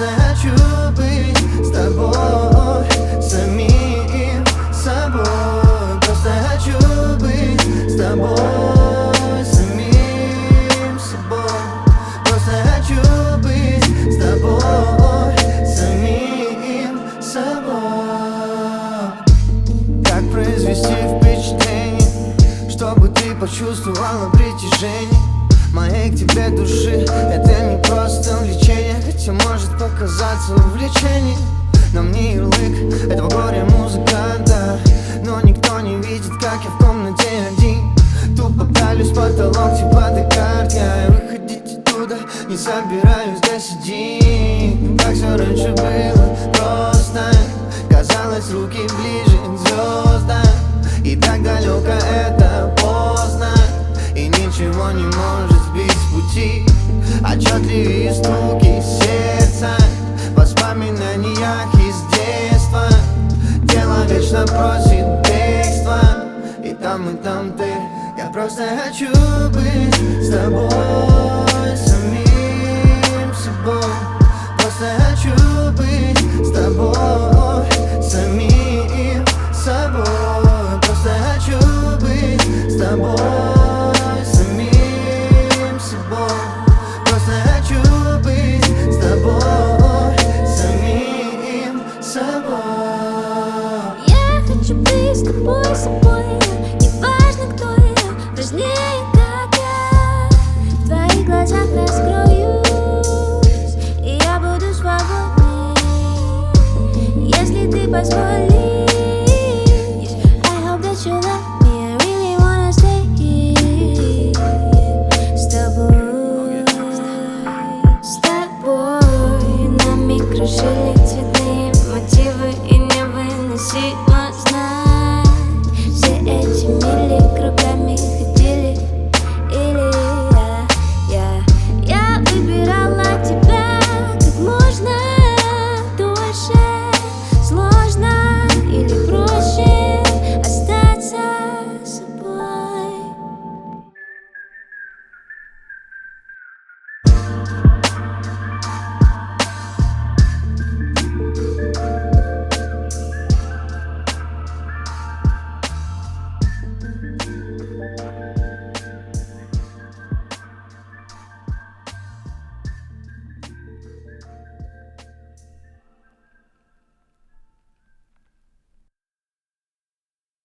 Просто хочу быть с тобой, самим собой. Просто хочу быть с тобой, самим собой. Просто хочу быть с тобой, самим собой. Как произвести впечатление, чтобы ты почувствовала притяжение моей к тебе души? Это не просто влечение, хотя может показаться увлечением. На мне ярлык этого горя музыканта, но никто не видит, как я в комнате один. Тупо пялюсь в потолок, типа Декарт. Я выходить оттуда не собираюсь здесь один. Как все раньше было просто, казалось, руки ближе к звездам. И так далеко это поздно, и ничего не может сбить с пути. Отчетливее стуки сердца, воспоминаниях из детства. Тело вечно просит бегства, и там ты. Я просто хочу быть с тобой, самим собой. Просто хочу быть с тобой, самим собой. Просто хочу быть с тобой, самим собой. Просто хочу быть с тобой, самим собой. Я хочу быть с тобой, собой. Неважно, кто я, важнее, как я. В твоих глазах раскроюсь, и я буду свободной, если ты позволишь. I hope that you love me, I really wanna stay here. С тобой, с тобой на миг решили